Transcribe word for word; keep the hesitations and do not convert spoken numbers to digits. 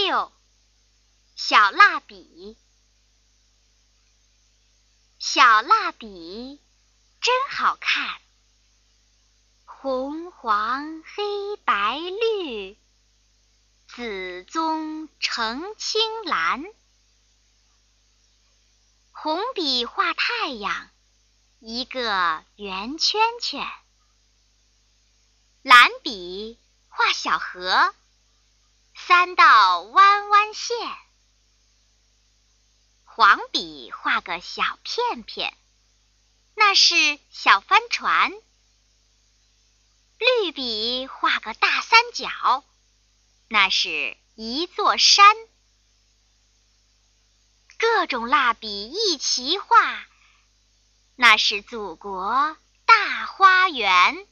六，小蜡笔。小蜡笔真好看，红黄黑白绿，紫棕橙青蓝。红笔画太阳，一个圆圈圈；蓝笔画小河，三道弯弯线；黄笔画个小片片，那是小帆船；绿笔画个大三角，那是一座山。各种蜡笔一齐画，那是祖国大花园。